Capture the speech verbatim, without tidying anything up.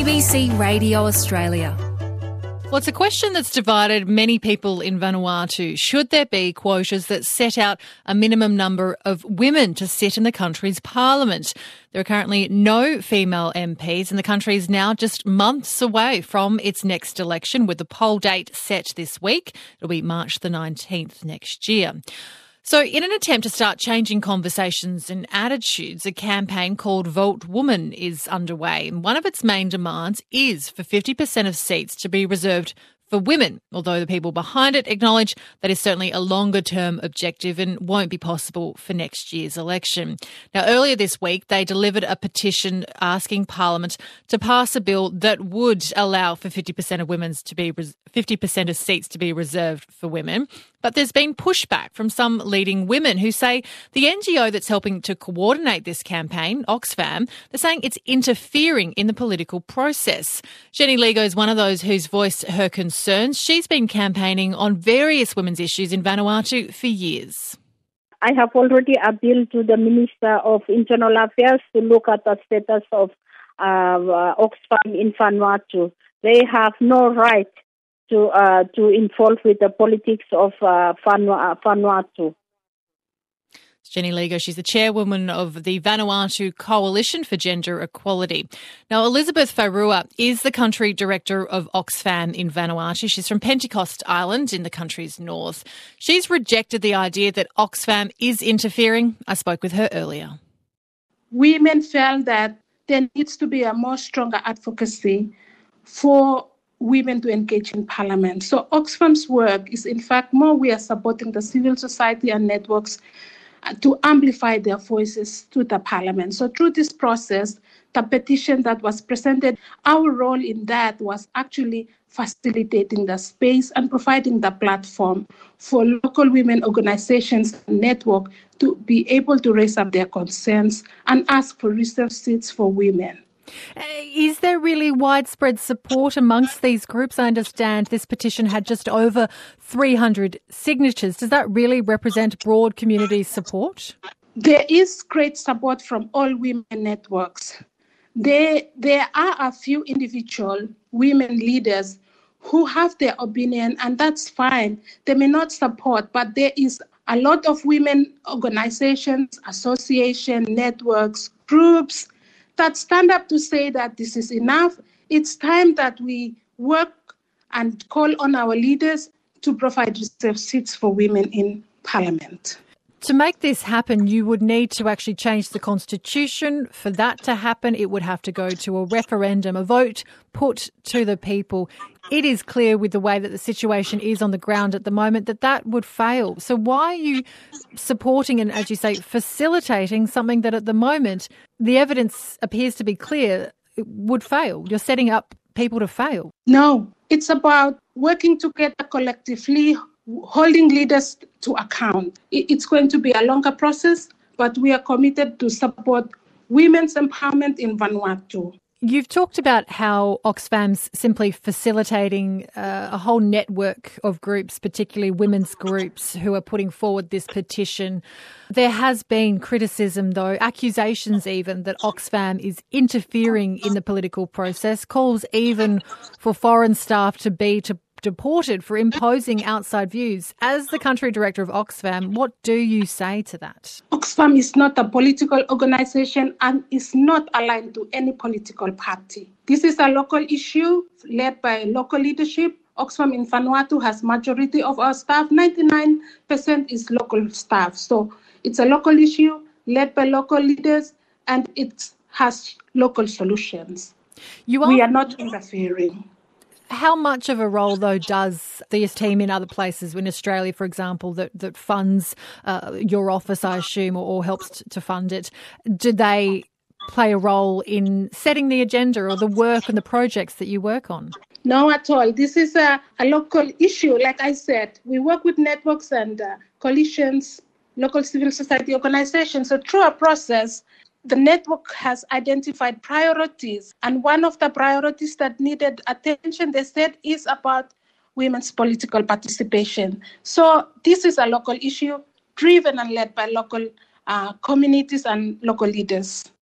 B C Radio Australia. Well, it's a question that's divided many people in Vanuatu. Should there be quotas that set out a minimum number of women to sit in the country's parliament? There are currently no female M Ps, and the country is now just months away from its next election, with the poll date set this week. It'll be March the nineteenth next year. So in an attempt to start changing conversations and attitudes, a campaign called Vote Woman is underway. And one of its main demands is for fifty percent of seats to be reserved for women, although the people behind it acknowledge that is certainly a longer-term objective and won't be possible for next year's election. Now, earlier this week, they delivered a petition asking Parliament to pass a bill that would allow for fifty percent of women's to be fifty percent of seats to be reserved for women. But there's been pushback from some leading women who say the N G O that's helping to coordinate this campaign, Oxfam, they're saying it's interfering in the political process. Jenny Ligo is one of those who's voiced her concerns. She's been campaigning on various women's issues in Vanuatu for years. I have already appealed to the Minister of Internal Affairs to look at the status of uh, uh, Oxfam in Vanuatu. They have no right to uh, to involve with the politics of uh, Vanuatu. Jenny Ligo, she's the chairwoman of the Vanuatu Coalition for Gender Equality. Now, Elizabeth Fairua is the country director of Oxfam in Vanuatu. She's from Pentecost Island in the country's north. She's rejected the idea that Oxfam is interfering. I spoke with her earlier. Women felt that there needs to be a more stronger advocacy for women to engage in parliament. So Oxfam's work is, in fact, more we are supporting the civil society and networks to amplify their voices to the parliament. So through this process, the petition that was presented, our role in that was actually facilitating the space and providing the platform for local women organizations and network to be able to raise up their concerns and ask for reserved seats for women. Is there really widespread support amongst these groups? I understand this petition had just over three hundred signatures. Does that really represent broad community support? There is great support from all women networks. There, there are a few individual women leaders who have their opinion, and that's fine. They may not support, but there is a lot of women organizations, associations, networks, groups that stand up to say that this is enough. It's time that we work and call on our leaders to provide reserved seats for women in Parliament. To make this happen, you would need to actually change the Constitution. For that to happen, it would have to go to a referendum, a vote put to the people. It is clear with the way that the situation is on the ground at the moment that that would fail. So why are you supporting and, as you say, facilitating something that at the moment the evidence appears to be clear it would fail? You're setting up people to fail. No, it's about working together collectively, holding leaders to account. It's going to be a longer process, but we are committed to support women's empowerment in Vanuatu. You've talked about how Oxfam's simply facilitating uh, a whole network of groups, particularly women's groups, who are putting forward this petition. There has been criticism, though, accusations even, that Oxfam is interfering in the political process, calls even for foreign staff to be to deported for imposing outside views. As the country director of Oxfam, what do you say to that? Oxfam is not a political organization and is not aligned to any political party. This is a local issue led by local leadership. Oxfam in Vanuatu has majority of our staff. ninety-nine percent is local staff. So it's a local issue led by local leaders, and it has local solutions. You are- we are not interfering. How much of a role, though, does this team in other places, in Australia, for example, that, that funds uh, your office, I assume, or, or helps t- to fund it, do they play a role in setting the agenda or the work and the projects that you work on? No, at all. This is a, a local issue. Like I said, we work with networks and uh, coalitions, local civil society organizations. So through a process, the network has identified priorities, and one of the priorities that needed attention, they said, is about women's political participation. So this is a local issue driven and led by local uh, communities and local leaders.